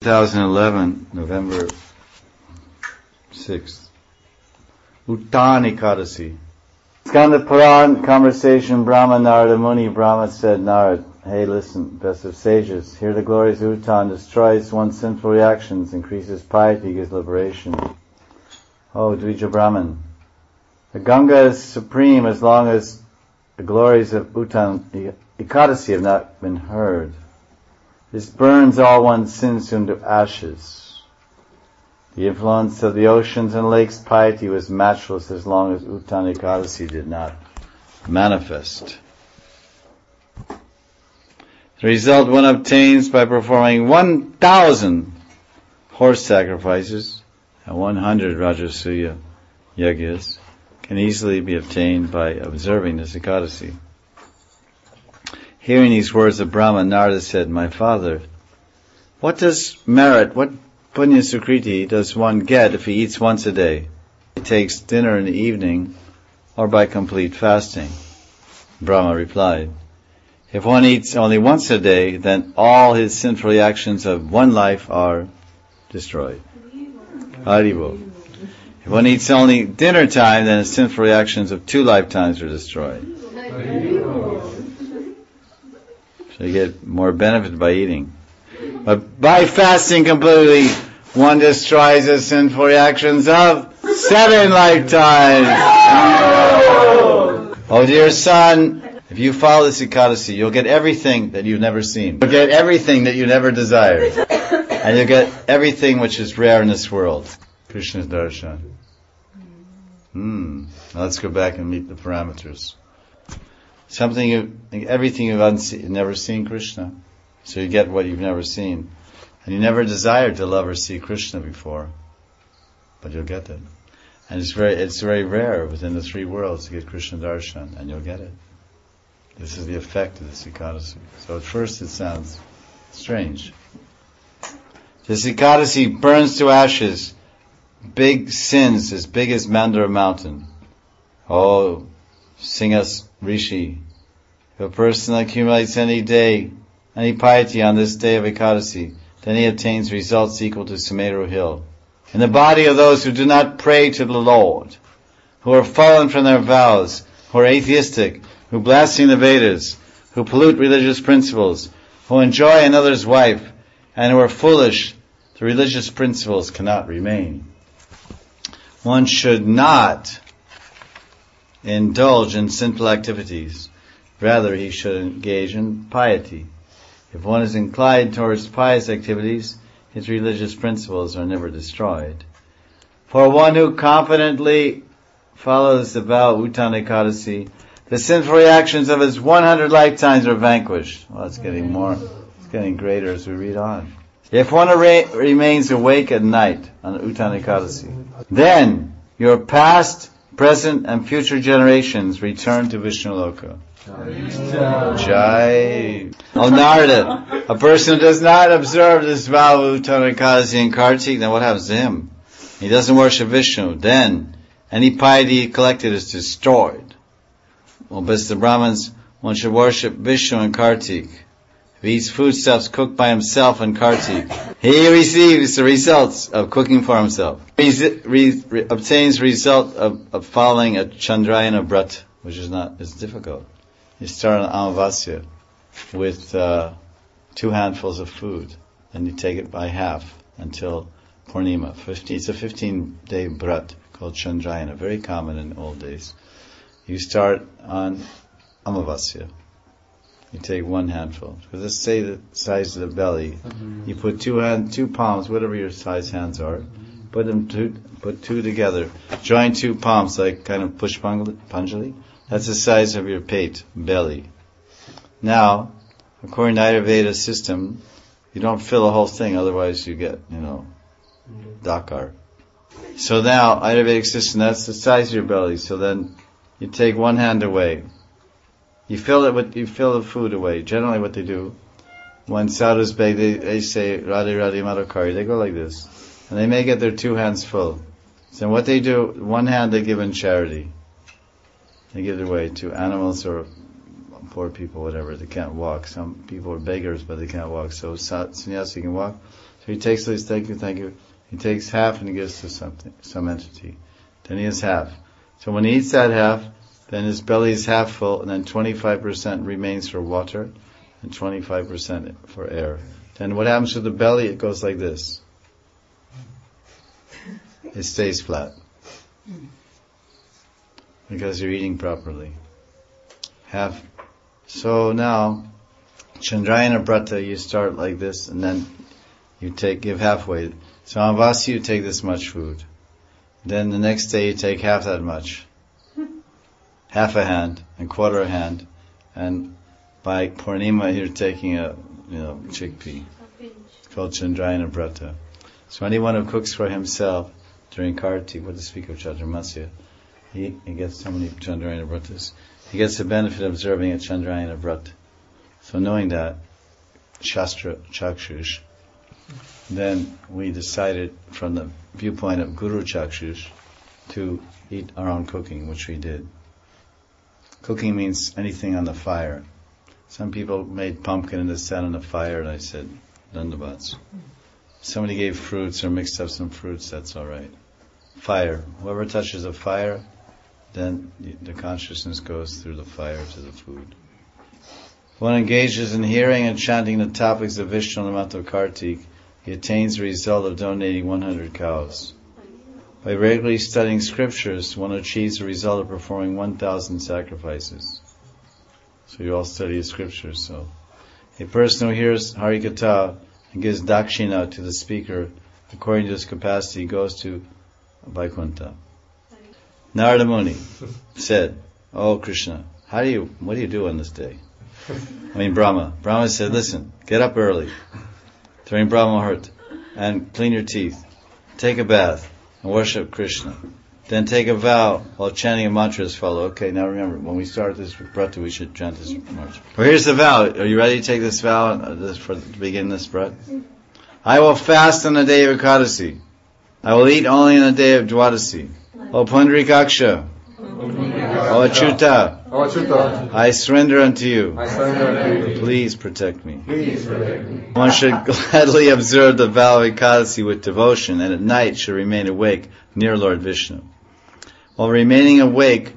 2011, November 6th. Uttan Ekadasi. Skanda Puran conversation, Brahma, Narada Muni. Brahma said, Narad, hey listen, best of sages, hear the glories of Uttan, destroys one's sinful reactions, increases piety, gives liberation. Oh, Dvija Brahman, the Ganga is supreme as long as the glories of Uttan Ekadasi have not been heard. This burns all one's sins into ashes. The influence of the oceans and lakes' piety was matchless as long as Uttan Ekadasi did not manifest. The result one obtains by performing 1,000 horse sacrifices and 100 Rajasuya yagyas can easily be obtained by observing this Ekadasi. Hearing these words of Brahma, Narada said, my father, what does merit, what punya sukriti does one get if he eats once a day? He takes dinner in the evening or by complete fasting. Brahma replied, if one eats only once a day, then all his sinful reactions of one life are destroyed. Haribo. If one eats only dinner time, then his sinful reactions of 2 lifetimes are destroyed. So you get more benefit by eating. But by fasting completely, one destroys the sinful reactions of 7 lifetimes. Oh dear son, if you follow this Ekadasi, you'll get everything that you've never seen. You'll get everything that you never desired. And you'll get everything which is rare in this world. Krishna's darshan. Now let's go back and meet the parameters. Everything you've never seen Krishna. So you get what you've never seen. And you never desired to love or see Krishna before. But you'll get it. And it's very rare within the 3 worlds to get Krishna darshan, and you'll get it. This is the effect of this Ekadasi. So at first it sounds strange. This Ekadasi burns to ashes big sins as big as Mandara mountain. Oh, Singhas Rishi, if a person accumulates any piety on this day of Ekadasi, then he obtains results equal to Sumeru hill. In the body of those who do not pray to the Lord, who are fallen from their vows, who are atheistic, who blaspheme the Vedas, who pollute religious principles, who enjoy another's wife, and who are foolish, the religious principles cannot remain. One should not indulge in sinful activities. Rather, he should engage in piety. If one is inclined towards pious activities, his religious principles are never destroyed. For one who confidently follows the vow of Uttan Ekadasi, the sinful reactions of his 100 lifetimes are vanquished. Well, it's getting greater as we read on. If one remains awake at night on Uttan Ekadasi, then your past, present, and future generations return to Vishnu Loka. Jai. Oh Narada, a person who does not observe this vow of Uttan Ekadasi and Kartik, then what happens to him? He doesn't worship Vishnu. Then any piety collected is destroyed. Well, best the Brahmins, one should worship Vishnu and Kartik. If he eats foodstuffs cooked by himself in Kartik, he receives the results of cooking for himself. He obtains result of following a Chandrayana Vrat, which is difficult. You start on Amavasya with 2 handfuls of food, then you take it by half until Purnima. It's a 15-day Vrat called Chandrayana, very common in old days. You start on Amavasya. You take 1 handful. Because let's say the size of the belly. You put 2 palms, whatever your size hands are, put 2 together. Join 2 palms like kind of Pushpanjali. That's the size of your pate, belly. Now, according to Ayurveda system, you don't fill the whole thing, otherwise you get, dakar. So now, Ayurvedic system, that's the size of your belly. So then, you take 1 hand away. You fill the food away. Generally what they do, when sadhus beg, they say, Radhe Radhe Madhukari, they go like this. And they may get their 2 hands full. So what they do, 1 hand they give in charity. They give it away to animals or poor people, whatever, they can't walk. Some people are beggars, but they can't walk. So sannyasi can walk. So he takes these, thank you. He takes half and he gives to some entity. Then he has half. So when he eats that half, then his belly is half full, and then 25% remains for water, and 25% for air. Then what happens to the belly? It goes like this. It stays flat. Because you're eating properly. Half. So now, Chandrayana Brata, you start like this, and then you give halfway. So on Vasi you take this much food. Then the next day you take half that much. Half a hand, and quarter a hand. And by Purnima you're taking a chickpea. It's called Chandrayana Brata. So anyone who cooks for himself during Kartik, what to speak of Chaturmasya, he gets so many Chandrayana Vratas. He gets the benefit of observing a Chandrayana Vrat. So knowing that, Shastra Chakshush, then we decided from the viewpoint of Guru Chakshush to eat our own cooking, which we did. Cooking means anything on the fire. Some people made pumpkin and they sat on the fire, and I said, Dandavats. Somebody gave fruits or mixed up some fruits, that's alright. Fire. Whoever touches a fire, then the consciousness goes through the fire to the food. If one engages in hearing and chanting the topics of Vishnu in the month of Kartik, he attains the result of donating 100 cows. By regularly studying scriptures, one achieves the result of performing 1,000 sacrifices. So you all study the scriptures. So a person who hears Harikatha and gives dakshina to the speaker according to his capacity goes to Vaikuntha. Narada Muni said, "Oh Krishna, what do you do on this day?" Brahma. Brahma said, "Listen, get up early during Brahma Muhurta and clean your teeth, take a bath, and worship Krishna. Then take a vow while chanting a mantra as follows." Okay, now remember, when we start this Brata, we should chant this mantra. Well, here's the vow. Are you ready to take this vow to begin this Brata? I will fast on the day of Ekadasi. I will eat only on the day of Dwadasi. O Pundarikaksha, O Achyuta, I surrender unto you. Please protect me. One should gladly observe the vow of Ekadasi with devotion, and at night should remain awake near Lord Vishnu. While remaining awake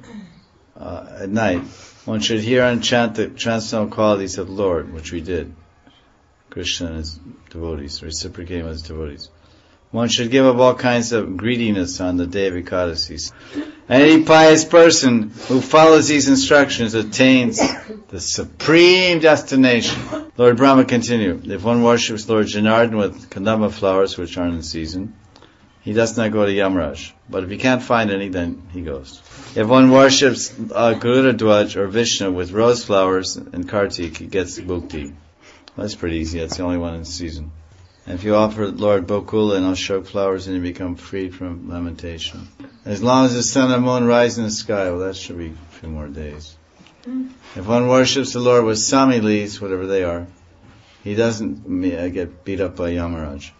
at night, one should hear and chant the transcendental qualities of the Lord, which we did. Krishna and his devotees, reciprocating with his devotees. One should give up all kinds of greediness on the day of Ekadasi. Any pious person who follows these instructions attains the supreme destination. Lord Brahma continued, if one worships Lord Janardhan with Kadamba flowers, which aren't in season, he does not go to Yamaraj. But if he can't find any, then he goes. If one worships Garuda Dwaj or Vishnu with rose flowers in Kartik, he gets Bhukti. That's pretty easy, that's the only one in season. And if you offer Lord Bokula and Ashok flowers, then you become freed from lamentation. As long as the sun and moon rise in the sky, well, that should be a few more days. If one worships the Lord with Sami leaves, whatever they are, he doesn't get beat up by Yamaraj.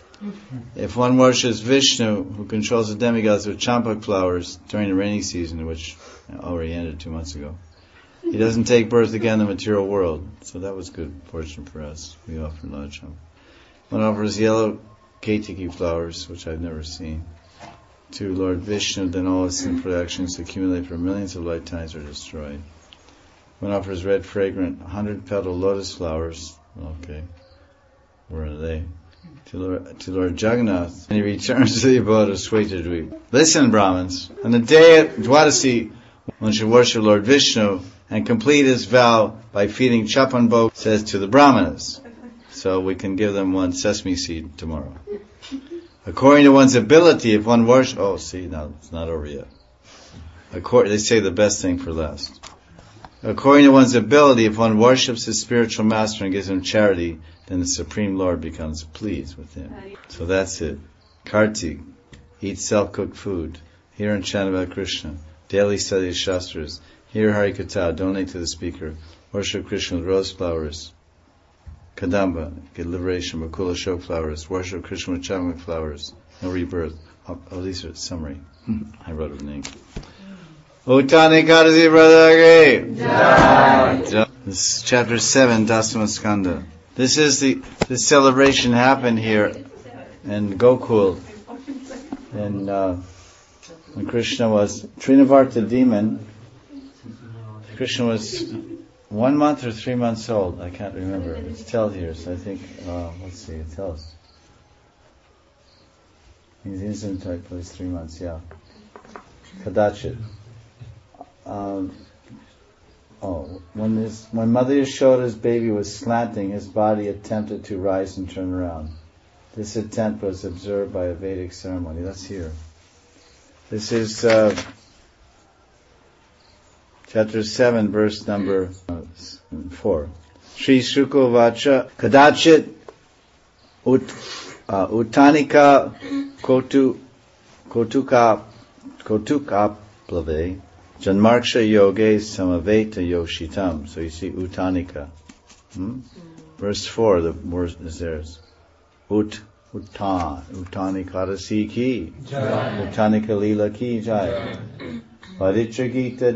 If one worships Vishnu, who controls the demigods with champak flowers during the rainy season, which already ended 2 months ago, he doesn't take birth again in the material world. So that was good fortune for us. We offered a lot of champak. One offers yellow ketiki flowers, which I've never seen, to Lord Vishnu, then all his sinful actions accumulate for millions of lifetimes are destroyed. One offers red, fragrant, 100-petal lotus flowers. Okay, where are they? To Lord Jagannath, and he returns to the abode of Swetadweep. Listen, Brahmins, on the day of Dwadasi, one should worship Lord Vishnu and complete his vow by feeding Chapan Bhog, says to the Brahmanas. So we can give them one sesame seed tomorrow. According to one's ability, if one worships... now it's not over yet. They say the best thing for last. According to one's ability, if one worships his spiritual master and gives him charity, then the Supreme Lord becomes pleased with him. So that's it. Kartik, eat self-cooked food, hear and chant about Krishna, daily study the Shastras, hear Harikatha, donate to the speaker, worship Krishna with rose flowers, Kadamba, get liberation, Bakula Ashok flowers, worship Krishna with champak flowers, no rebirth. Oh, these are summary. I wrote it in ink. Uttani Ekadasi Pradage. This is chapter 7, Dasama Skanda. This celebration happened here in Gokul. And when Krishna was Trinavarta demon, Krishna was 1 month or 3 months old. I can't remember. It's tell here, so I think, let's see, it tells. He's innocent type, he's 3 months, yeah. Kadachit. When Mother Yashoda's baby was slanting, his body attempted to rise and turn around. This attempt was observed by a Vedic ceremony. That's here. This is chapter 7, verse number 4. Shri Shuko Vacha Kadachit Uttanika Kotuka Plave Janmarksha Yoge Samaveta Yoshitam. So you see Uttanika. Verse 4, the word is theirs. Uttanikadasi ki Uttanika Lila ki jai Vaditra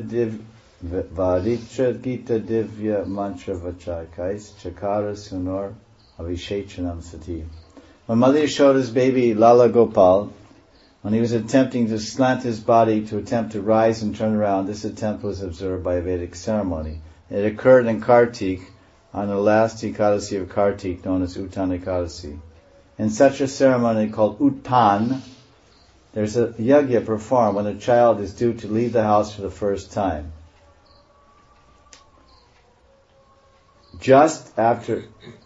Gita Divya Mantra Vachakais Chakara Sunor Avishechanam Sati. When Mother Yashoda's baby Lala Gopal, when he was attempting to slant his body to attempt to rise and turn around, this attempt was observed by a Vedic ceremony. It occurred in Kartik, on the last Ekadasi of Kartik, known as Uttan Ekadasi. In such a ceremony called Uttan, there's a yagya performed when a child is due to leave the house for the first time. Just after,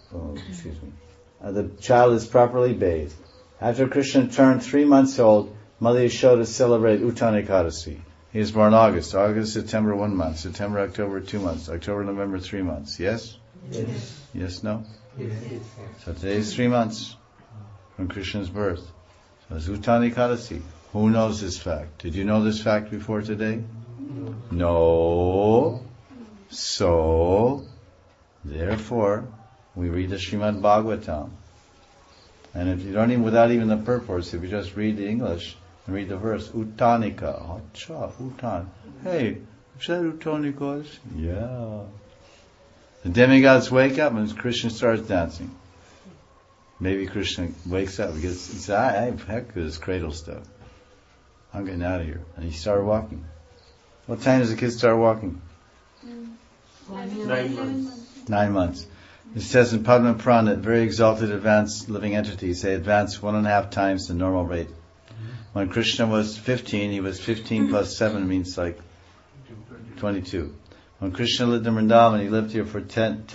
the child is properly bathed. After Krishna turned 3 months old, Mother Yashoda celebrated Uttan Ekadasi. He was born August, September 1 month, September, October 2 months, October, November 3 months. Yes? Yes. Yes, no? Yes. So today is 3 months from Krishna's birth. So it's Uttan Ekadasi. Who knows this fact? Did you know this fact before today? No. So, therefore, we read the Srimad Bhagavatam. And if you don't even, without even the purpose, if you just read the English and read the verse, Uttanika, Acha, Uttan. Hey, is that Uttanika? Yeah. The demigods wake up and Krishna starts dancing. Maybe Krishna wakes up and he says, heck with this cradle stuff. I'm getting out of here. And he started walking. What time does the kid start walking? 9 months. 9 months. It says in Padma Purana that very exalted advanced living entities, they advance 1.5 times the normal rate. When Krishna was 15, he was 15 plus 7 means like 22. When Krishna lived in Vrindavan, he lived here for 10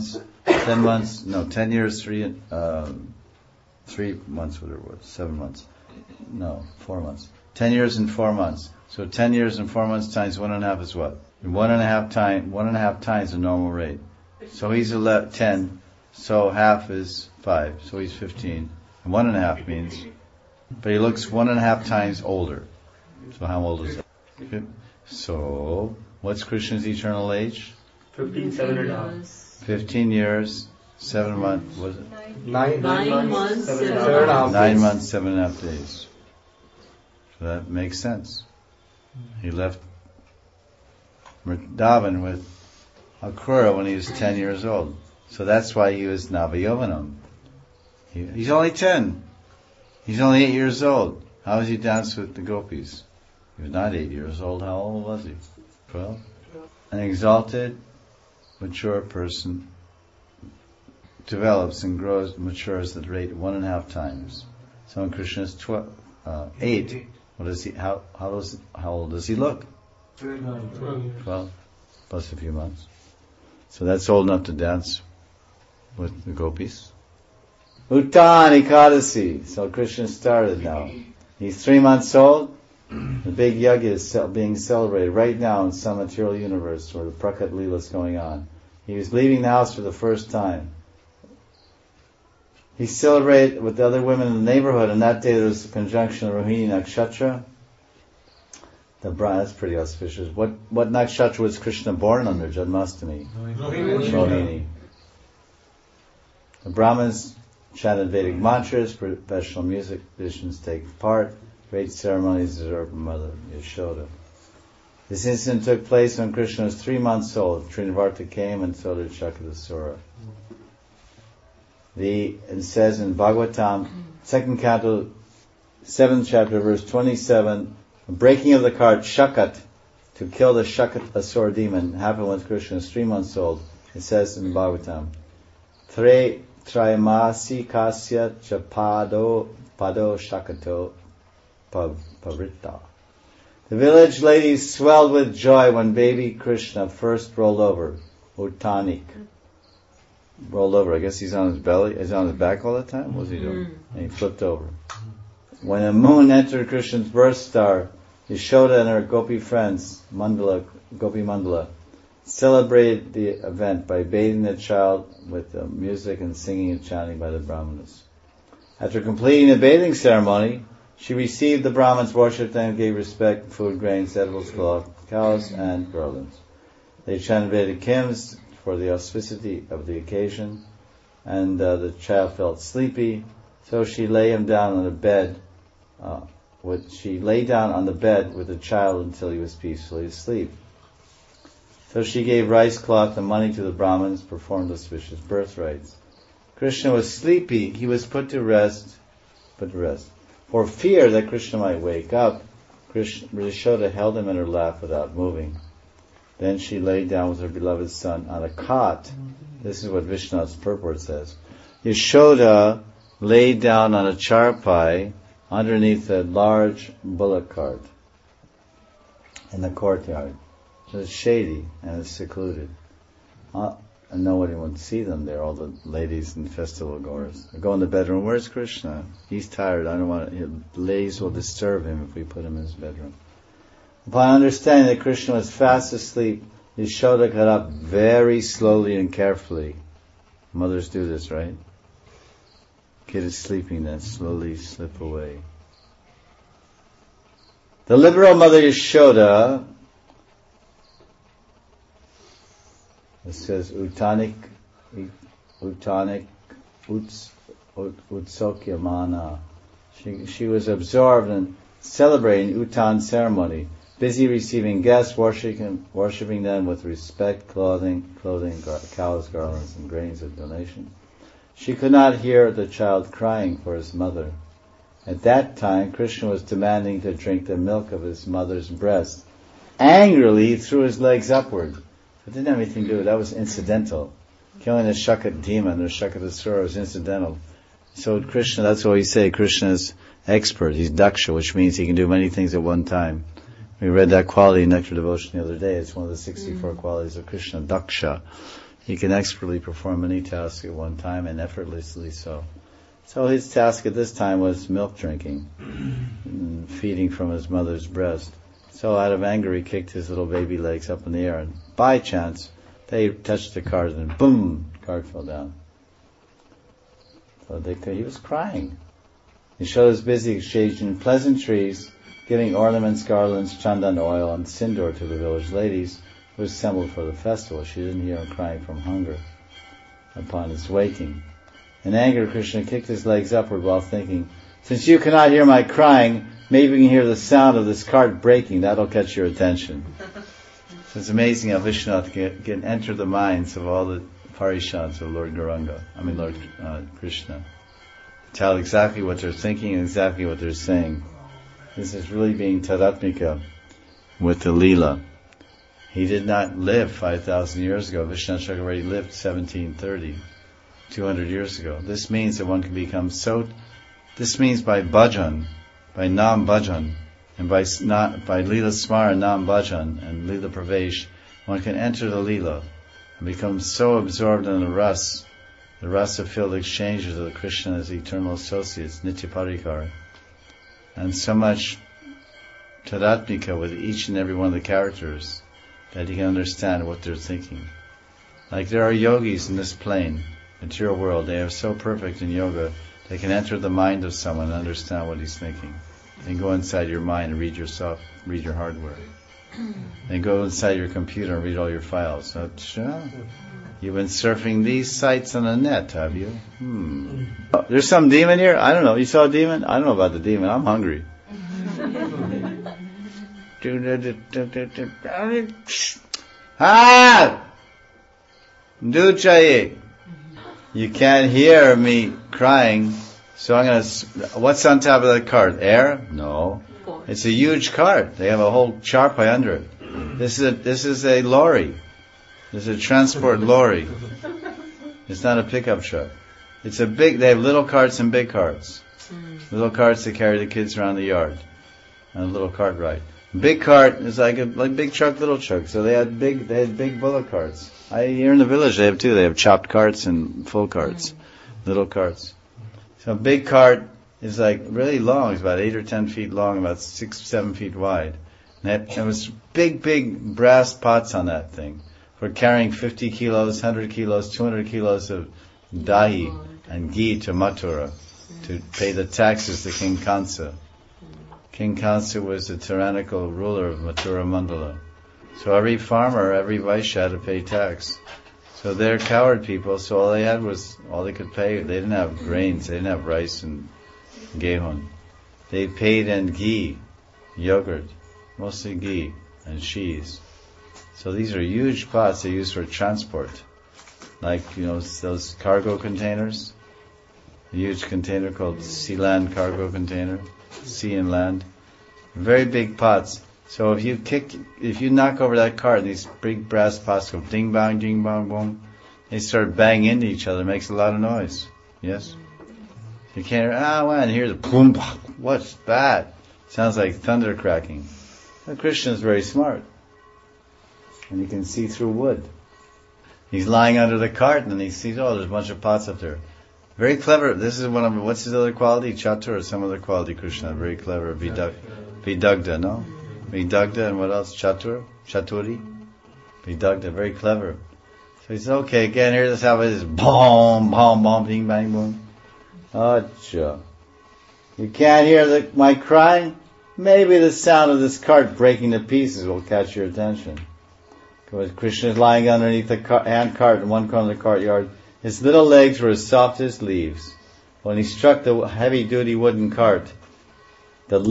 years, 3 months, whatever it was, 7 months. No, 4 months. 10 years and 4 months. So 10 years and 4 months times 1.5 is what? 1.5 times the normal rate. So he's 10, so half is 5, so he's 15. And 1.5 means, but he looks 1.5 times older. So how old is that? So, what's Krishna's eternal age? 15, 7.5. 15 years, 7 months, was it? 9 months, 7.5 9 months, 7.5 days. So that makes sense. He left Vrindavan with Akrura when he was 10 years old. So that's why he was Navayovanam. He's only 10. He's only 8 years old. How does he dance with the gopis? He was not 8 years old. How old was he? 12? An exalted, mature person develops and grows, matures at the rate of 1.5 times. So when Krishna is 8, what is he? How old does he look? 12 plus a few months. So that's old enough to dance with the gopis. Uttan Ekadasi. So Krishna started now. He's 3 months old. The big yagya is being celebrated right now in some material universe where the Prakat Leela is going on. He was leaving the house for the first time. He celebrated with the other women in the neighborhood, and that day there was a conjunction of Rohini Nakshatra. That's pretty auspicious. What nakshatra was Krishna born under? Janmastami. Rohini. The Brahmins chanted Vedic mantras, professional musicians take part, great ceremonies observed by Mother Yashoda. This incident took place when Krishna was 3 months old. Trinavarta came and so did Shakadasura. It says in Bhagavatam, 2nd canto, 7th chapter, verse 27, the breaking of the cart Shakat to kill the Shakat Asura demon happened when Krishna was 3 months old. It says in Bhagavatam, Trayamasi kasya chapado pado shakato pavrita. The village ladies swelled with joy when baby Krishna first rolled over. Uttanik. Rolled over. I guess he's on his belly. He's on his back all the time? What's he doing? And he flipped over. When the moon entered Krishna's birth star, Yashoda and her gopi friends, Gopi Mandala, celebrated the event by bathing the child with music and singing and chanting by the Brahmanas. After completing the bathing ceremony, she received the Brahmins, worshipped them, gave respect, food, grains, edibles, cloth, cows, and garlands. They chanted Vedic hymns for the auspicity of the occasion, and the child felt sleepy, so she lay him down on the bed. She lay down on the bed with the child until he was peacefully asleep. So she gave rice cloth and money to the Brahmins, performed auspicious birth rites. Krishna was sleepy. He was put to rest. For fear that Krishna might wake up, Yashoda held him in her lap without moving. Then she lay down with her beloved son on a cot. This is what Vishnu's purport says. Yashoda lay down on a charpai underneath a large bullock cart in the courtyard. So it's shady and it's secluded. And nobody would see them there, all the ladies and festival goers. They go in the bedroom, where's Krishna? He's tired, I don't want to, the ladies will disturb him if we put him in his bedroom. Upon understanding that Krishna was fast asleep, Yashoda got up very slowly and carefully. Mothers do this, right? Kid is sleeping, then slowly slip away. The liberal mother Yashoda, it says utsokyamana. She was absorbed in celebrating Uttan ceremony, busy receiving guests, worshipping them with respect, clothing, cows, garlands, and grains of donation. She could not hear the child crying for his mother. At that time, Krishna was demanding to drink the milk of his mother's breast. Angrily, he threw his legs upward. It didn't have anything to do with it. That was incidental. Killing the Shakat demon or Shakat Asura was incidental. So Krishna, that's what we say, Krishna is expert. He's Daksha, which means he can do many things at one time. We read that quality in Nectar Devotion the other day. It's one of the 64 qualities of Krishna, Daksha. He can expertly perform many tasks at one time and effortlessly so. So his task at this time was milk drinking, and feeding from his mother's breast. So out of anger he kicked his little baby legs up in the air, and by chance they touched the cart and boom, the cart fell down. So he was crying. Yashoda was busy exchanging pleasantries, giving ornaments, garlands, chandan oil, and sindoor to the village ladies who assembled for the festival. She didn't hear him crying from hunger upon his waking. In anger, Krishna kicked his legs upward while thinking, since you cannot hear my crying, maybe you can hear the sound of this cart breaking. That'll catch your attention. So it's amazing how Vishnu can enter the minds of all the parishads of Lord Krishna. Tell exactly what they're thinking and exactly what they're saying. This is really being tadatmika with the Leela. He did not live 5,000 years ago. Vishnu Chakravarti lived 1730, 200 years ago. This means that one can become this means by bhajan, by nam bhajan, and by Leela Smara, nam bhajan, and Leela Pravesh, one can enter the Leela and become so absorbed in the rasa-filled exchanges of Krishna as eternal associates, Nitya Parikar, and so much tadatmika with each and every one of the characters that you can understand what they're thinking. Like there are yogis in this plane, material world, they are so perfect in yoga, they can enter the mind of someone and understand what he's thinking. Then go inside your mind and read your hardware. Then go inside your computer and read all your files. So, you've been surfing these sites on the net, have you? There's some demon here? I don't know. You saw a demon? I don't know about the demon. I'm hungry. Ah! Do chahiye. You can't hear me crying, so I'm gonna. What's on top of that cart? Air? No. It's a huge cart. They have a whole charpai under it. This is a lorry. This is a transport lorry. It's not a pickup truck. It's a big. They have little carts and big carts. Little carts that carry the kids around the yard, and a little cart ride. Big cart is like big truck, little truck. So they had big bullock carts. Here in the village they have too. They have chopped carts and full carts, little carts. So a big cart is like really long. It's about 8 or 10 feet long, about 6, 7 feet wide. And there was big brass pots on that thing for carrying 50 kilos, 100 kilos, 200 kilos of dahi and ghee to Mathura to pay the taxes to King Kansa. King Kansa was the tyrannical ruler of Mathura Mandala. So every farmer, every Vaishya had to pay tax. So they're coward people, so all they could pay. They didn't have grains, they didn't have rice and gehun. They paid in ghee, yogurt, mostly ghee, and cheese. So these are huge pots they use for transport. Like, those cargo containers. A huge container called sea land cargo container. Sea and land. Very big pots. So if you knock over that cart, these big brass pots go ding bang, boom. They start banging into each other. It makes a lot of noise. Yes? You can't hear the boom. What's that? Sounds like thunder cracking. The Krishna is very smart. And he can see through wood. He's lying under the cart and he sees, there's a bunch of pots up there. Very clever. This is what's his other quality? Chatur or some other quality, Krishna? Very clever. Vidagda, no? Vidagda and what else? Chaturi? Vidagda, very clever. So he said, okay, again, here this how it is. Boom, boom, boom, bing, bang, boom. Acha. You can't hear my crying? Maybe the sound of this cart breaking to pieces will catch your attention. Because Krishna is lying underneath the hand cart in one corner of the courtyard. His little legs were as soft as leaves. When he struck the heavy-duty wooden cart, the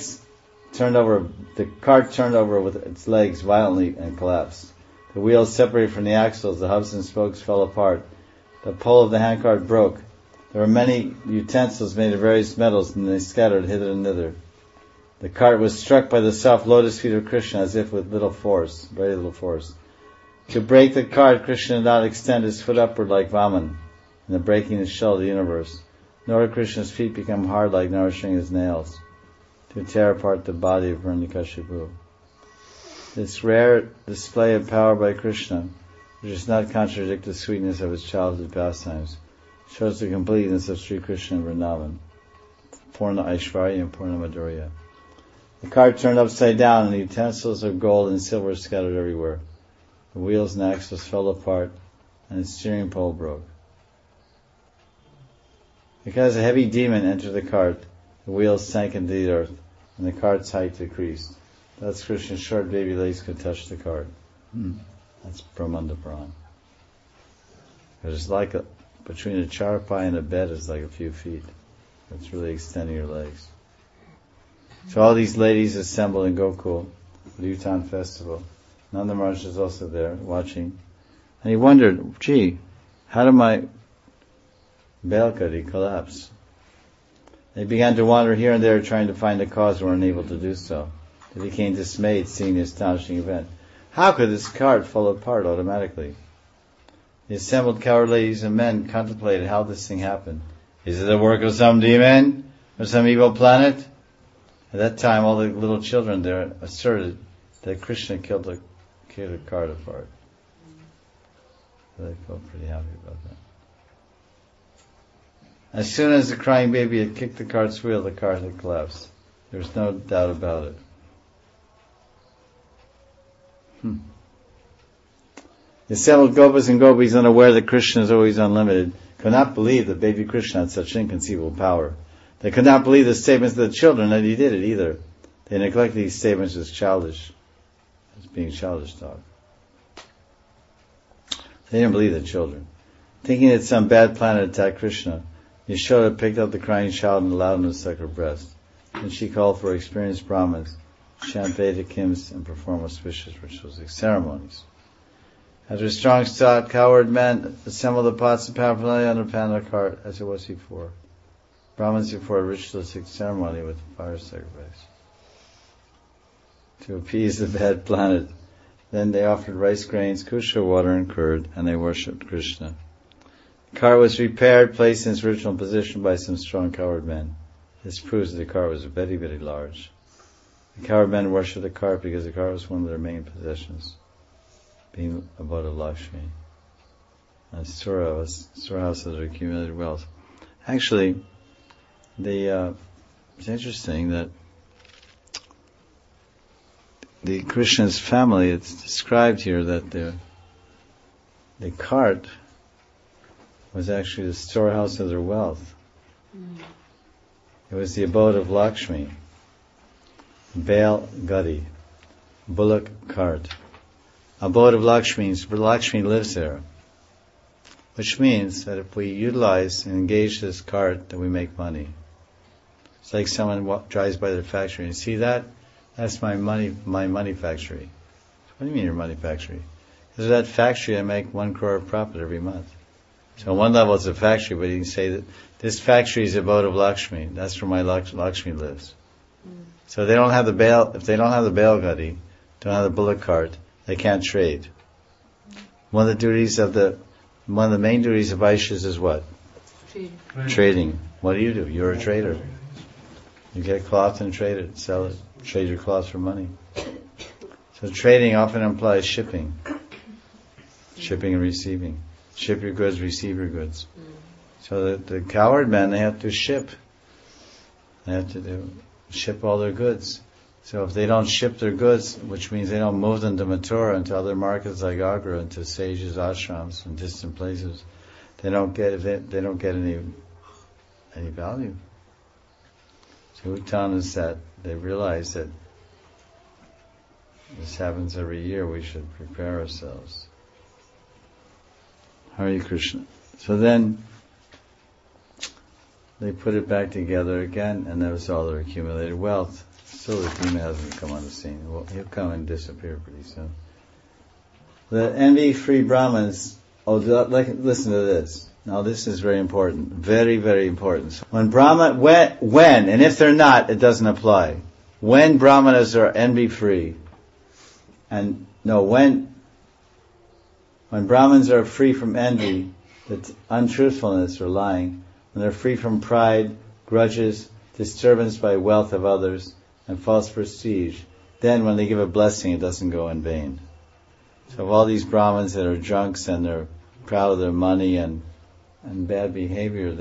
cart turned over with its legs violently and collapsed. The wheels separated from the axles, the hubs and spokes fell apart. The pole of the handcart broke. There were many utensils made of various metals, and they scattered hither and thither. The cart was struck by the soft lotus feet of Krishna as if with little force, very little force. To break the cart, Krishna did not extend his foot upward like Vaman in the breaking the shell of the universe, nor did Krishna's feet become hard like Narasingha's nails to tear apart the body of Hiranyakashipu. This rare display of power by Krishna, which does not contradict the sweetness of his childhood pastimes, shows the completeness of Sri Krishna and Vrindavan, Purna Aishvarya and Purna Madhurya. The cart turned upside down, and the utensils of gold and silver scattered everywhere. The wheels and axles fell apart, and its steering pole broke. Because a heavy demon entered the cart, the wheels sank into the earth, and the cart's height decreased. Thus Krishna's short baby legs could touch the cart. That's Brahmanda Puran. It's like between a charpai and a bed is like a few feet. It's really extending your legs. So all these ladies assembled in Gokul, the Yutan festival. Nanda Maharaj is also there watching. And he wondered, how did my Belkadi collapse? They began to wander here and there trying to find the cause and were unable to do so. They became dismayed seeing the astonishing event. How could this cart fall apart automatically? The assembled coward ladies and men contemplated how this thing happened. Is it the work of some demon or some evil planet? At that time, all the little children there asserted that Krishna killed the cart apart. So they felt pretty happy about that. As soon as the crying baby had kicked the cart's wheel, the cart had collapsed. There was no doubt about it. The assembled Gopas and Gopis, unaware that Krishna is always unlimited, could not believe that baby Krishna had such inconceivable power. They could not believe the statements of the children that he did it either. They neglected these statements as childish, as being childish talk. They didn't believe the children. Thinking that some bad planet attacked Krishna, Yashoda picked up the crying child and allowed him to suck her breast. Then she called for experienced Brahmins, chant Vedic hymns, and perform auspicious ritualistic ceremonies. After a strong start, cowherd men assembled the pots and paraphernalia under the panel cart as it was before. Brahmins before a ritualistic ceremony with fire sacrifice to appease the bad planet. Then they offered rice grains, kusha water, and curd, and they worshipped Krishna. The cart was repaired, placed in its original position by some strong cowherd men. This proves that the cart was very, very large. The cowherd men worshipped the cart because the cart was one of their main possessions, being abode of Lakshmi. And storehouses of accumulated wealth. Actually, it's interesting that the Krishna's family, it's described here that the cart was actually the storehouse of their wealth. It was the abode of Lakshmi. Bail Gadi, bullock cart. Abode of Lakshmi means Lakshmi lives there. Which means that if we utilize and engage this cart, then we make money. It's like someone drives by their factory and see that? That's my money factory. What do you mean your money factory? Because of that factory I make 1 crore of profit every month. So on one level it's a factory, but you can say that this factory is the abode of Lakshmi. That's where my Lakshmi lives. So they don't have the bail, if they don't have the bail gadi, don't have the bullock cart, they can't trade. One of the main duties of Vaishyas is what? Trading. What do? You're a trader. You get cloth and trade it, sell it, trade your cloth for money. So trading often implies shipping. Shipping and receiving. Ship your goods, receive your goods. So the cowherd men, they have to ship. They have to ship all their goods. So if they don't ship their goods, which means they don't move them to Mathura and to other markets like Agra and to sages' ashrams and distant places, they don't get any value. So Bhutan is that they realize that this happens every year. We should prepare ourselves. Hare Krishna. So then they put it back together again, and that was all their accumulated wealth. Still, the demon hasn't come on the scene. Well, he'll come and disappear pretty soon. The envy-free Brahmins. Listen to this. Now, this is very important. Very, very important. When and if they're not, it doesn't apply. When Brahmanas are envy-free, when Brahmins are free from envy, that's untruthfulness or lying, when they're free from pride, grudges, disturbance by wealth of others, and false prestige, then when they give a blessing, it doesn't go in vain. So of all these Brahmins that are drunks and they're proud of their money and bad behavior,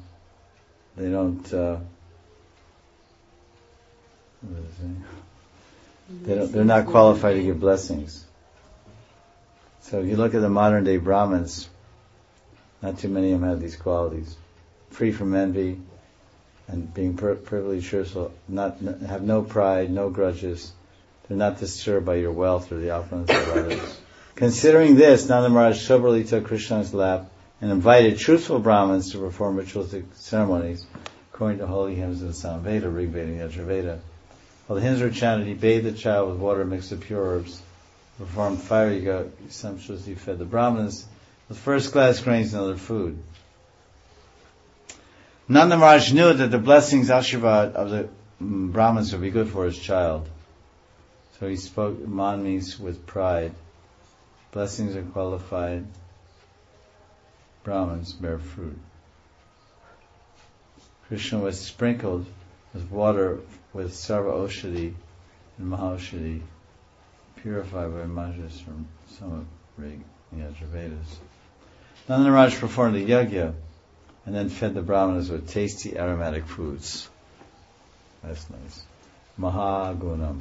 they're not qualified to give blessings. So if you look at the modern day Brahmins, not too many of them have these qualities. Free from envy and being perfectly truthful, have no pride, no grudges. They're not disturbed by your wealth or the opulence of others. Considering this, Nanda Maharaj soberly took Krishna's lap and invited truthful Brahmins to perform ritualistic ceremonies according to holy hymns of the Samveda, Rig Veda, and Yajurveda. While the hymns were chanted, he bathed the child with water mixed with pure herbs, performed fire yoga, sumptuously fed the Brahmins with first-class grains and other food. Nanda Maharaj knew that the blessings, Ashirvad, of the Brahmins would be good for his child. So he spoke Manmis with pride. Blessings of qualified Brahmins bear fruit. Krishna was sprinkled with water with Sarva Oshadi and Mahaushadi, purified by mantras from some Rig and Yajurvedas. Nanda Maharaj performed the yajna and then fed the Brahmanas with tasty aromatic foods. That's nice. Mahagunam.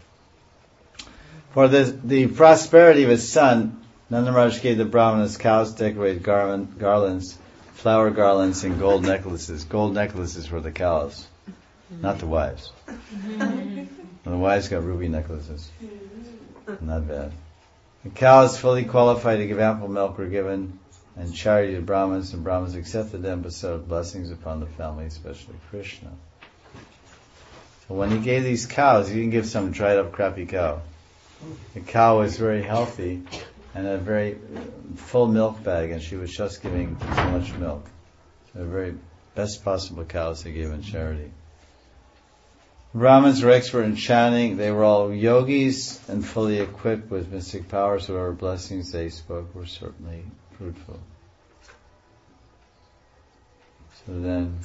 For the prosperity of his son, Nanda Maharaj gave the Brahmanas cows, decorated garlands, flower garlands, and gold necklaces. Gold necklaces for the cows, not the wives. The wives got ruby necklaces. Not bad. The cows, fully qualified to give ample milk, were given and charity to Brahmins, and Brahmins accepted them, bestowed blessings upon the family, especially Krishna. So when he gave these cows, he didn't give some dried up crappy cow. The cow was very healthy and a very full milk bag, and she was just giving so much milk. So the very best possible cows they gave in charity. Brahmins were expert in chanting. They were all yogis and fully equipped with mystic powers. Whatever blessings they spoke were certainly fruitful. So then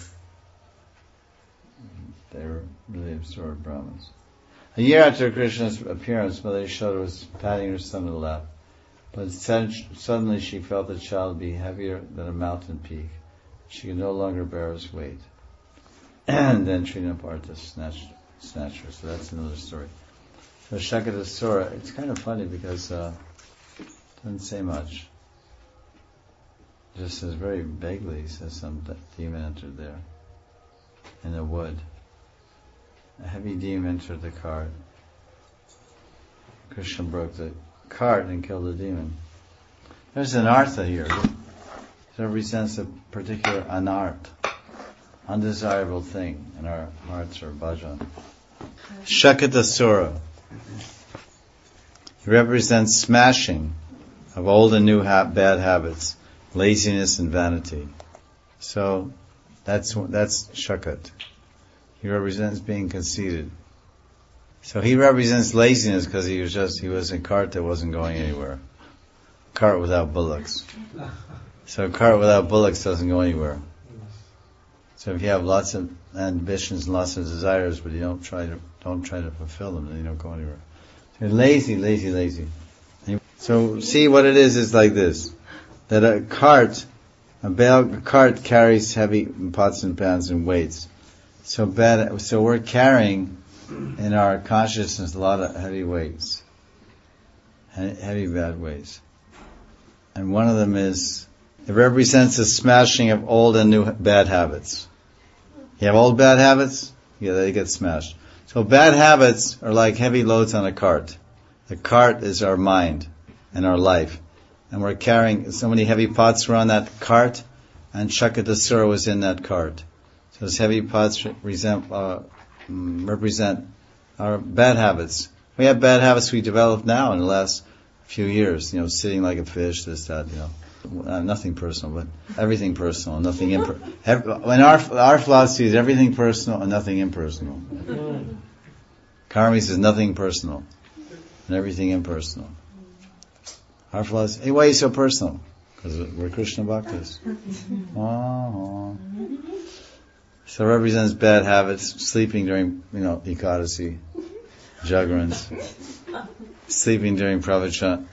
they were really absorbed Brahmins. A year after Krishna's appearance, Mother Yashoda was patting her son on the lap. But suddenly she felt the child be heavier than a mountain peak. She could no longer bear his weight. And then Trinaparta snatched her. So that's another story. So Shakatasura, it's kind of funny because it doesn't say much. It just says very vaguely, says some demon entered there in the wood. A heavy demon entered the cart. Krishna broke the cart and killed the demon. There's an artha here. It represents a particular anart, undesirable thing in our hearts or bhajan. Shakatasura. It represents smashing of old and new bad habits, laziness and vanity. So that's Shakat. He represents being conceited. So he represents laziness because he was in a cart that wasn't going anywhere. Cart without bullocks. So a cart without bullocks doesn't go anywhere. So if you have lots of ambitions and lots of desires, but you don't try to fulfill them, then you don't go anywhere. So you're lazy. So see what it is like this. That a cart carries heavy pots and pans and weights. So we're carrying in our consciousness a lot of heavy weights, heavy bad weights. And one of them is, it represents the smashing of old and new bad habits. You have old bad habits? Yeah, they get smashed. So bad habits are like heavy loads on a cart. The cart is our mind and our life. And we're carrying so many heavy pots were on that cart, and Shakatasura was in that cart. So those heavy pots represent our bad habits. We have bad habits we developed now in the last few years. Sitting like a fish, this, that, nothing personal, but everything personal, nothing impersonal. When our philosophy is everything personal and nothing impersonal. Karmi says nothing personal and everything impersonal. Our philosophy, hey, why are you so personal? Because we're Krishna Bhaktas. So it represents bad habits, sleeping during, Ekadasi, Jagarans, sleeping during pravachan.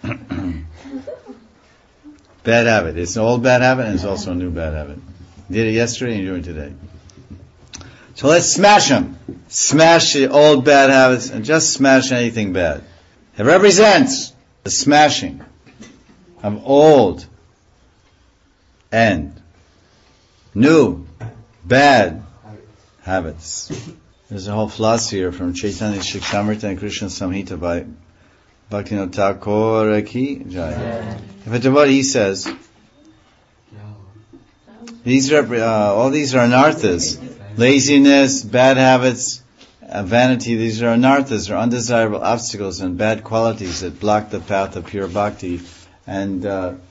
Bad habit. It's an old bad habit and it's also a new bad habit. You did it yesterday and you're doing it today. So let's smash them. Smash the old bad habits and just smash anything bad. It represents the smashing of old and new bad habits. There's a whole philosophy here from Chaitanya Shikshamrita and Krishna Samhita by Bhaktivinoda Thakur ki jai. But what he says, all these are anarthas. Laziness, bad habits, vanity, these are anarthas, are undesirable obstacles and bad qualities that block the path of pure bhakti and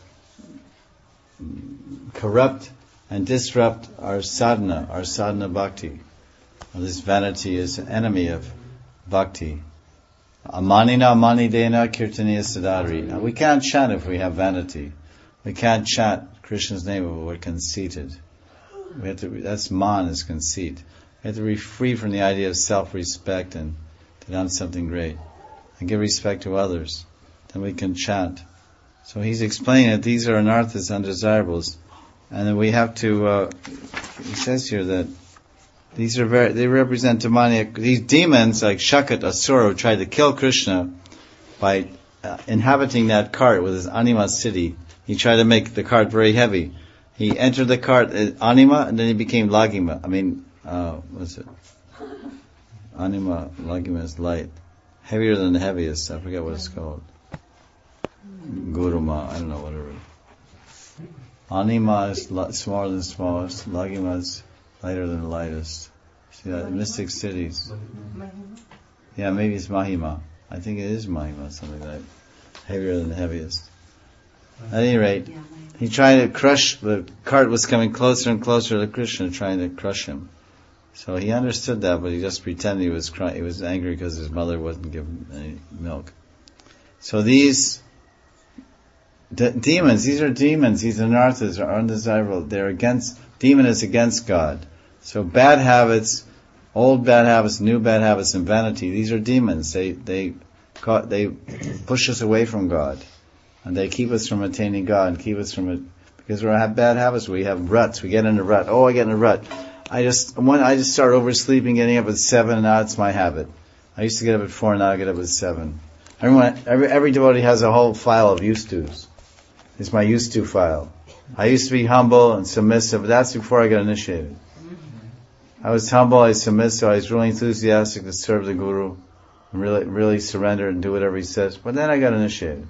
corrupt and disrupt our sadhana bhakti. This vanity is an enemy of bhakti. Amanina manidena kirtaniya sadari. Now we can't chant if we have vanity. We can't chant Krishna's name if we're conceited. That's man, is conceit. We have to be free from the idea of self-respect and to done something great and give respect to others. Then we can chant. So he's explaining that these are anarthas, undesirables, and then we have to. He says here that they represent demoniac. These demons like Shakat Asura who tried to kill Krishna by inhabiting that cart with his anima siddhi. He tried to make the cart very heavy. He entered the cart anima and then he became lagima. What's it? Anima, lagima is light. Heavier than the heaviest. I forget what it's called. Guruma, I don't know, whatever. Anima is smaller than the smallest. Lagima is lighter than the lightest. See that? Mystic cities. Yeah, maybe it's Mahima. I think it is Mahima, something like heavier than the heaviest. At any rate, he tried to crush, the cart was coming closer and closer to Krishna, trying to crush him. So he understood that, but he just pretended he was crying. He was angry because his mother wasn't giving him any milk. So these demons, these are anarthas, are undesirable. They're against, demon is against God. So bad habits, old bad habits, new bad habits, and vanity, these are demons. They push us away from God. And they keep us from attaining God and keep us from it, because we have bad habits. We have ruts. We get in a rut. Oh, I get in a rut. I just start oversleeping, getting up at 7, and now it's my habit. I used to get up at 4, now I get up at 7. Every devotee has a whole file of used tos. It's my used to file. I used to be humble and submissive, but that's before I got initiated. I was humble, I was submissive, I was really enthusiastic to serve the Guru, and really surrender and do whatever he says. But then I got initiated.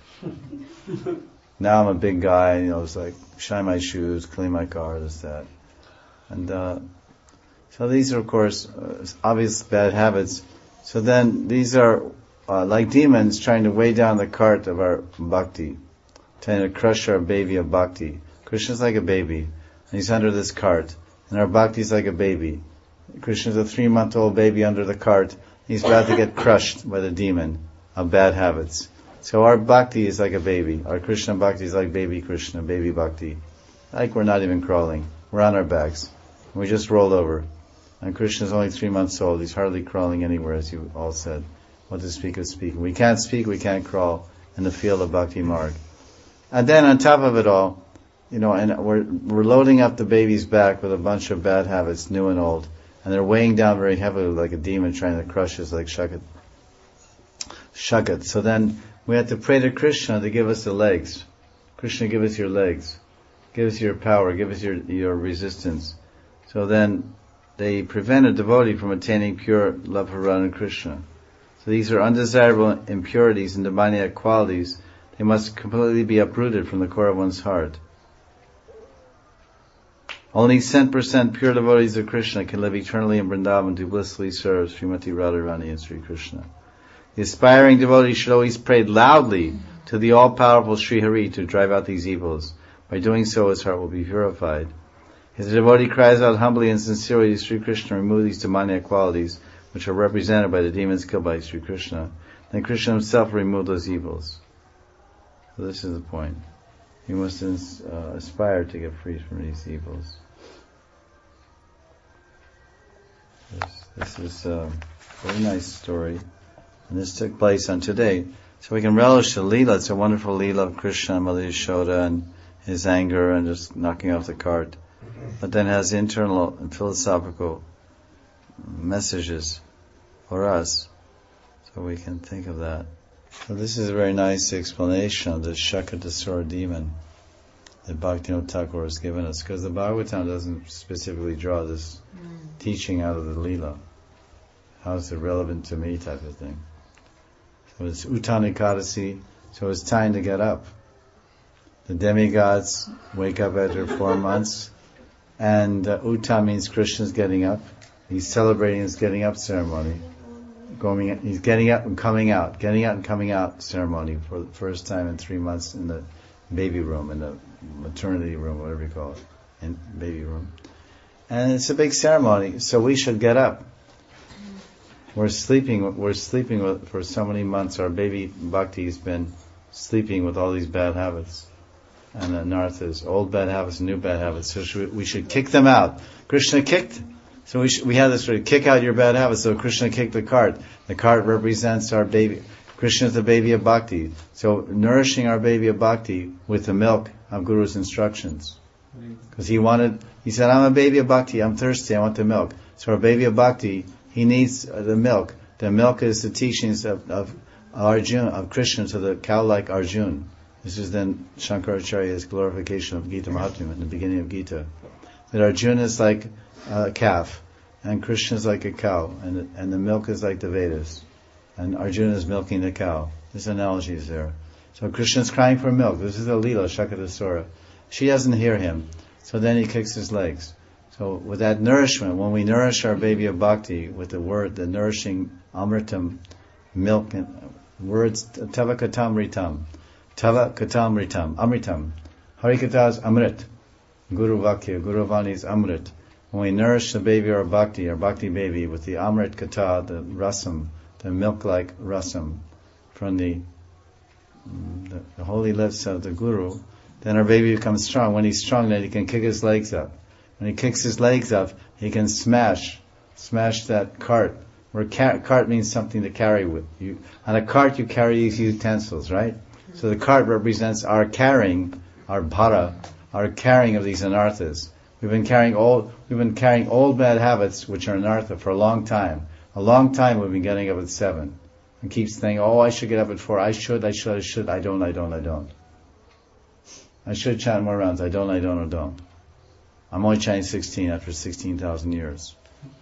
Now I'm a big guy, it's like shine my shoes, clean my car, this, that. And so these are, of course, obvious bad habits. So then these are like demons trying to weigh down the cart of our bhakti, trying to crush our baby of bhakti. Krishna's like a baby, and he's under this cart, and our bhakti's like a baby. Krishna's a 3-month-old baby under the cart. He's about to get crushed by the demon of bad habits. So our bhakti is like a baby. Our Krishna bhakti is like baby Krishna, baby bhakti. Like we're not even crawling. We're on our backs. We just rolled over. And Krishna's only 3 months old. He's hardly crawling anywhere, as you all said. What to speak of speaking. We can't speak, we can't crawl in the field of Bhakti Marg. And then on top of it all, and we're loading up the baby's back with a bunch of bad habits, new and old. And they're weighing down very heavily like a demon trying to crush us like Shakat. So then we have to pray to Krishna to give us the legs. Krishna, give us your legs. Give us your power. Give us your resistance. So then they prevent a devotee from attaining pure love for Radha and Krishna. So these are undesirable impurities and demoniac qualities. They must completely be uprooted from the core of one's heart. Only 10% pure devotees of Krishna can live eternally in Vrindavan to blissfully serve Srimati Radharani and Sri Krishna. The aspiring devotee should always pray loudly to the all-powerful Sri Hari to drive out these evils. By doing so, his heart will be purified. If the devotee cries out humbly and sincerely to Sri Krishna, remove these demoniac qualities, which are represented by the demons killed by Sri Krishna, then Krishna himself will remove those evils. So this is the point. You must aspire to get free from these evils. This is a very nice story. And this took place on today. So we can relish the Leela. It's a wonderful Leela of Krishna and Mother Yashoda and his anger and just knocking off the cart. But then has internal and philosophical messages for us. So we can think of that. So this is a very nice explanation of the Shakatasura demon that Bhaktivinoda Thakur has given us. Because the Bhagavatam doesn't specifically draw this teaching out of the Leela. How is it relevant to me type of thing. So it's Uttanikadasi, so it's time to get up. The demigods wake up after 4 months, and Utta means Krishna's getting up. He's celebrating his getting up ceremony. He's getting up and coming out, getting out and coming out ceremony for the first time in 3 months in the baby room, in the maternity room, whatever you call it, in baby room. And it's a big ceremony, so we should get up. We're sleeping for so many months. Our baby Bhakti has been sleeping with all these bad habits and anarthas, old bad habits, new bad habits. So we should kick them out. Krishna kicked. So we have this kick out your bad habits. So Krishna kicked the cart. The cart represents our baby. Krishna is the baby of Bhakti. So nourishing our baby of Bhakti with the milk of Guru's instructions. Because he said, I'm a baby of Bhakti, I'm thirsty, I want the milk. So our baby of Bhakti, he needs the milk. The milk is the teachings of Arjuna, of Krishna to the cow like Arjuna. This is then Shankaracharya's glorification of Gita Mahatmya in the beginning of Gita. That Arjuna is like a calf, and Krishna is like a cow, and the milk is like the Vedas. And Arjuna is milking the cow. This analogy is there. So Krishna is crying for milk. This is the Leela, Shakatasura. She doesn't hear him. So then he kicks his legs. So with that nourishment, when we nourish our baby of bhakti with the word, the nourishing amritam, milk, and words, tava katamritam, amritam. Harikatha is amrit. Guru Vakya, Guru Vani is amrit. When we nourish the baby or our bhakti baby with the amrit katha, the rasam, the milk-like rasam, from the holy lips of the Guru, then our baby becomes strong. When he's strong, then he can kick his legs up. When he kicks his legs up, he can smash that cart. Where cart means something to carry with you. On a cart, you carry these utensils, right? So the cart represents our carrying, our bhara, our carrying of these anarthas. We've been carrying old bad habits, which are anartha, for a long time. A long time we've been getting up at 7. And keeps saying, I should get up at 4. I should. I don't. I should chant more rounds. I don't. I'm only chanting 16 after 16,000 years.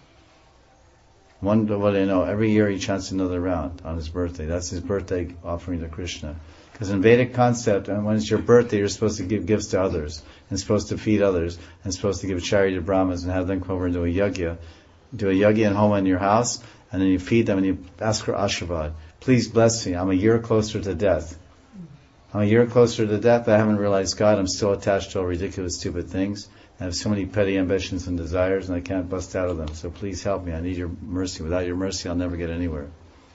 What do you know? Every year he chants another round on his birthday. That's his birthday offering to Krishna. Because in Vedic concept, and when it's your birthday, you're supposed to give gifts to others, and supposed to feed others, and supposed to give charity to Brahmins, and have them come over and do a yajna. Do a yajna and homa in your house, and then you feed them, and you ask for ashirvad. Please bless me. I'm a year closer to death. I haven't realized God. I'm still attached to all ridiculous, stupid things. I have so many petty ambitions and desires, and I can't bust out of them. So please help me. I need your mercy. Without your mercy, I'll never get anywhere.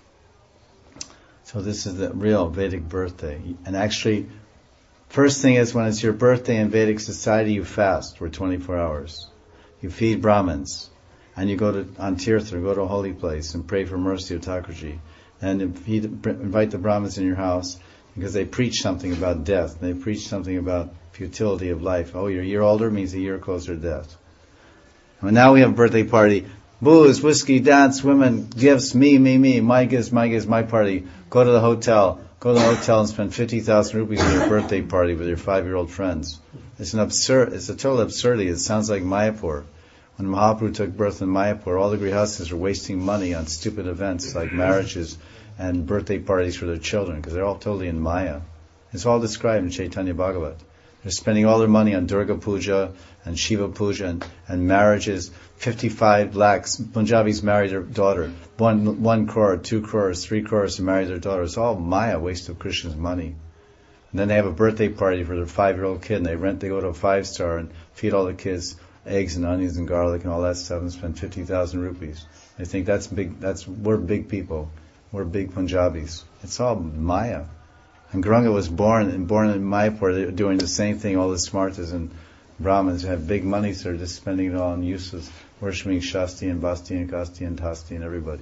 So this is the real Vedic birthday. And actually, first thing is when it's your birthday in Vedic society, you fast for 24 hours. You feed Brahmins. And you go on Tirtha, go to a holy place and pray for mercy of Thakurji. And invite the Brahmins in your house because they preach something about death. They preach something about futility of life. You're a year older means a year closer to death. And now we have a birthday party. Booze, whiskey, dance, women, gifts, me, my gifts, my party. Go to the hotel and spend 50,000 rupees on your birthday party with your 5-year-old friends. It's a total absurdity. It sounds like Mayapur. When Mahaprabhu took birth in Mayapur, all the grihasthas are wasting money on stupid events like marriages and birthday parties for their children, because they're all totally in Maya. It's all described in Chaitanya Bhagavat. They're spending all their money on Durga Puja and Shiva Puja and marriages. 55 lakhs Punjabis marry their daughter. 1 crore, 2 crores, 3 crores to marry their daughter. It's all Maya, waste of Krishna's money. And then they have a birthday party for their 5-year-old kid, and they go to a 5-star and feed all the kids eggs and onions and garlic and all that stuff and spend 50,000 rupees. They think that's big. We're big people. We're big Punjabis. It's all Maya. And Gauranga was born in Mayapur. They're doing the same thing. All the smartas and Brahmins have big money, so they're just spending it all on useless, worshipping Shasti and Basti and Kasti and Tasti and everybody.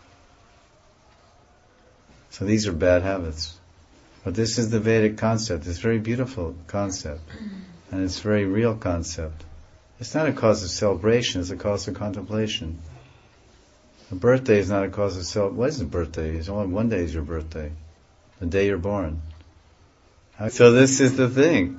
So these are bad habits. But this is the Vedic concept. It's a very beautiful concept. And it's a very real concept. It's not a cause of celebration, it's a cause of contemplation. A birthday is not a cause of celebration. What is a birthday? It's only one day is your birthday. The day you're born. So this is the thing.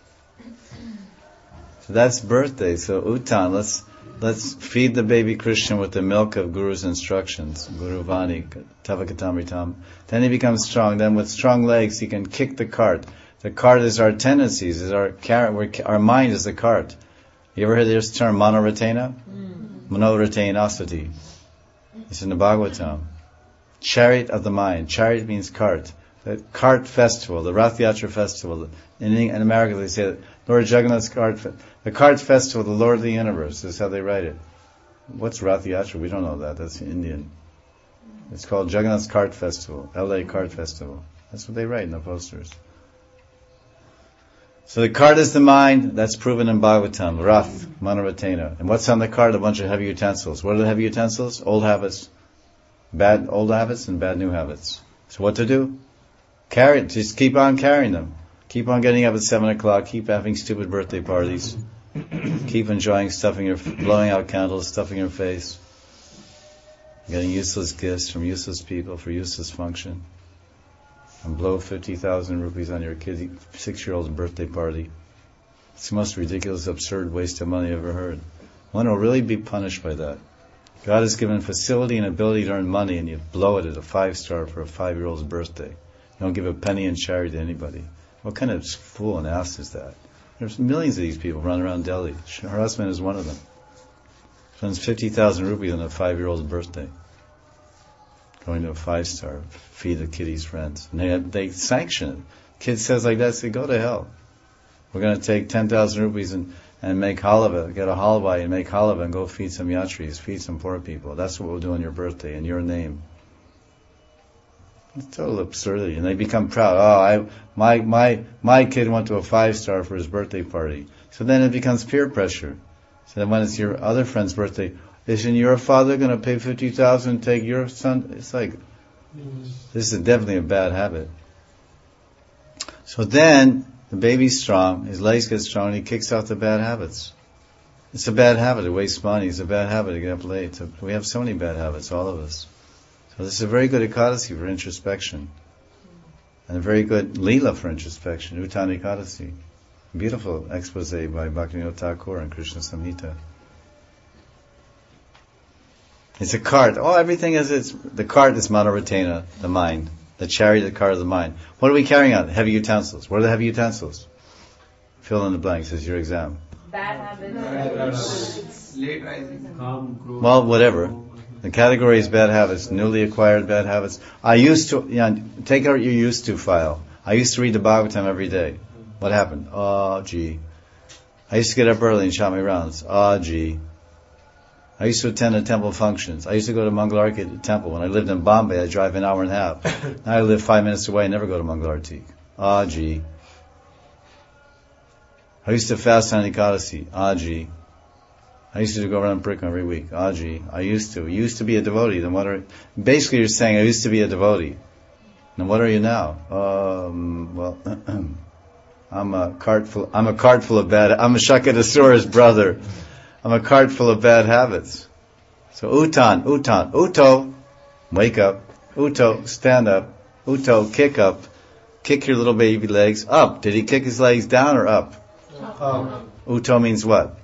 So that's birthday. So Uttan, let's feed the baby Krishna with the milk of Guru's instructions. Guru Vani, Tavakatamritam. Then he becomes strong. Then with strong legs he can kick the cart. The cart is our tendencies, is our mind is the cart. You ever heard this term, Manoratena? Manoratena-asati. It's in the Bhagavatam. Chariot of the mind. Chariot means cart. The cart festival, the Rath Yatra festival. In America they say that Lord Jagannath's the cart festival, the Lord of the universe. This is how they write it. What's Rath Yatra? We don't know that. That's Indian. It's called Jagannath's Cart Festival. LA Cart Festival. That's what they write in the posters. So the cart is the mind. That's proven in Bhagavatam. Rath, Manoratena. And what's on the cart? A bunch of heavy utensils. What are the heavy utensils? Old habits. Bad old habits and bad new habits. So what to do? Carry it. Just keep on carrying them. Keep on getting up at 7 o'clock. Keep having stupid birthday parties. Keep enjoying blowing out candles, stuffing your face. Getting useless gifts from useless people for useless function. And blow 50,000 rupees on your kid 6-year-old's birthday party. It's the most ridiculous, absurd waste of money I've ever heard. One will really be punished by that. God has given facility and ability to earn money, and you blow it at a 5-star for a 5-year-old's birthday. You don't give a penny in charity to anybody. What kind of fool and ass is that? There's millions of these people running around Delhi. Her husband is one of them. spends 50,000 rupees on a 5-year-old's birthday. Going to a 5-star, feed the kiddies' friends. And they sanction it. Kid says like that, say, go to hell. We're going to take 10,000 rupees and make halava, get a halwa and make halava and go feed some yatris, feed some poor people. That's what we'll do on your birthday, in your name. It's total absurdity. And they become proud. My kid went to a 5-star for his birthday party. So then it becomes peer pressure. So then when it's your other friend's birthday, isn't your father going to pay 50,000 and take your son? It's like, this is definitely a bad habit. So then, the baby's strong, his legs get strong, and he kicks out the bad habits. It's a bad habit to waste money. It's a bad habit to get up late. We have so many bad habits, all of us. So this is a very good Ekadasi for introspection. And a very good Leela for introspection, Uttana Ekadasi. Beautiful expose by Bhaktivinoda Thakur and Krishna Samhita. It's a cart. Everything is, the cart is Manoratena, the mind. The chariot, the cart of the mind. What are we carrying on? Heavy utensils. What are the heavy utensils? Fill in the blanks as your exam. Bad habits. Late rising. Well, whatever. The category is bad habits, newly acquired bad habits. I used to, take out your used to file. I used to read the Bhagavatam every day. What happened? Oh, gee. I used to get up early and chant my rounds. Oh, gee. I used to attend the temple functions. I used to go to Mangalarti temple. When I lived in Bombay, I'd drive an hour and a half. Now I live 5 minutes away. I never go to Mangalarti. Ah, gee. I used to fast on Ekadasi. Ah, gee. I used to go around Brick every week. Ah, gee. I used to. You used to be a devotee. Then basically you're saying I used to be a devotee. Now what are you now? Well, I'm a cart full of bad, I'm a Shakadasura's brother. I'm a cart full of bad habits. So Utto, wake up. Utto, stand up. Utto, kick up. Kick your little baby legs up. Did he kick his legs down or up? Utto means what?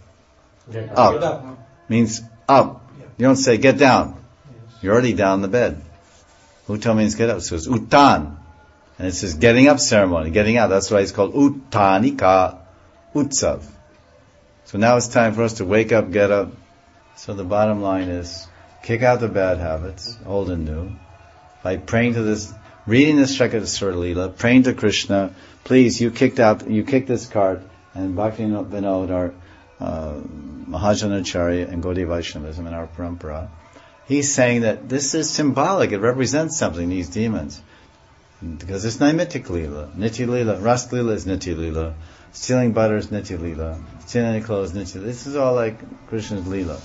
Up. Means up. You don't say get down. You're already down in the bed. Utto means get up. So it's Uttan. And it says getting up ceremony, getting out. That's why it's called Uttanika Utsav. So now it's time for us to wake up, get up. So the bottom line is, kick out the bad habits, old and new, by praying to this, reading this Shakadasura Leela, praying to Krishna. Please, you kicked this cart, and Bhakti Vinod, our Mahajanacharya and Gaudiya Vaishnavism in our parampara, he's saying that this is symbolic, it represents something, these demons. Because it's Naimitic Leela, Nitya Leela, Ras Leela is Nitya Leela, stealing butter is Nitya Leela, stealing any clothes is Nitya Leela. This is all like Krishna's Leela.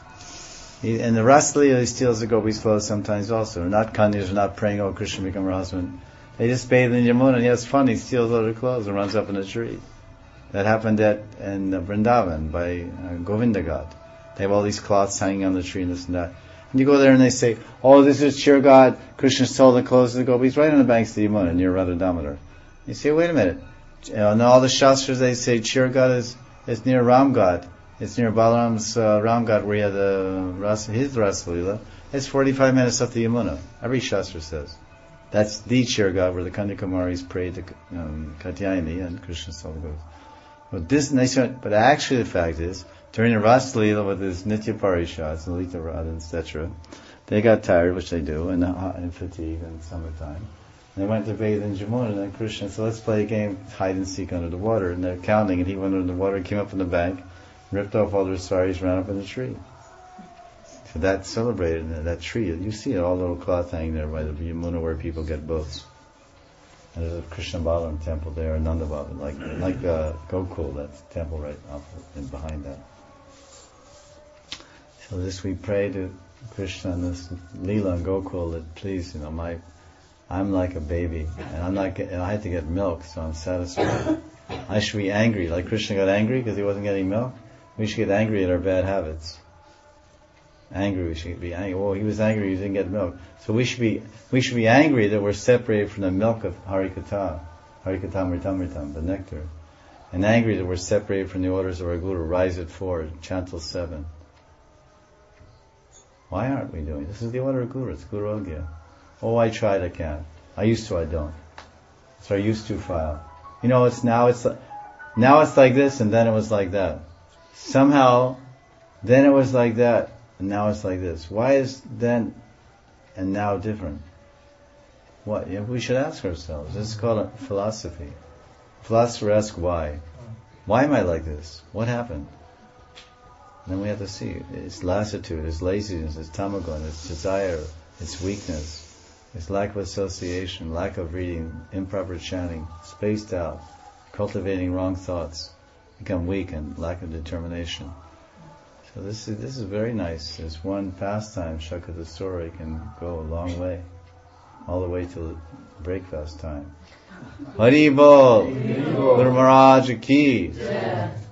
And the Ras Leela, he steals the gopis' clothes sometimes also. Not Kanyas are not praying, oh Krishna become her husband. They just bathe in Yamuna and he has fun, he steals all their clothes and runs up in a tree. That happened in Vrindavan by Govindagat. They have all these cloths hanging on the tree and this and that. And you go there and they say, oh, this is Chir God, Krishna stole the clothes of the gopis right on the banks of the Yamuna near Radha Damodar. You say, wait a minute. In all the Shastras they say Chir God is near Ramghat. It's near Balaram's Ramghat where he had his Rasalila. It's 45 minutes up the Yamuna. Every Shastra says. That's the Chir God where the Kanyakumaris prayed to Katyayani and Krishna stole the gopis. But actually the fact is, during the Ras Leela with his Nitya Parishads, Lalita Radha, etc., they got tired, which they do, and fatigue in summertime. And they went to bathe in Jamuna, and then Krishna said, let's play a game, hide and seek under the water. And they're counting, and he went under the water, and came up on the bank, ripped off all their saris, ran up in the tree. So that's celebrated in that tree. You see it, all little cloth hanging there by the Yamuna where people get boats. And there's a Krishna Balaram temple there, Nanda Balaram, like Gokul, that's the temple right off and behind that. So this we pray to Krishna and this Leela and Gokul that please, I'm like a baby and I had to get milk, so I'm satisfied. I should be angry, like Krishna got angry because he wasn't getting milk. We should get angry at our bad habits. We should be angry. Oh, he was angry, he didn't get milk. So we should be angry that we're separated from the milk of Harikatha Mritamritam, the nectar. And angry that we're separated from the orders of our Guru, rise at 4, chant till 7. Why aren't we doing it? This is the order of Guru, it's Guru Agya. Oh, I tried, I can't. I used to, I don't. It's our used to file. Now it's like this and then it was like that. Somehow, Then it was like that, and now it's like this. Why is then and now different? What? We should ask ourselves. This is called a philosophy. Philosophers ask why. Why am I like this? What happened? And then we have to see. It's lassitude, it's laziness, it's tamagun, it's desire, it's weakness, it's lack of association, lack of reading, improper chanting, spaced out, cultivating wrong thoughts, become weak and lack of determination. So this is very nice. There's one pastime, Shakata story, can go a long way, all the way till breakfast time. Hari Bol, Guru Maharaj ki.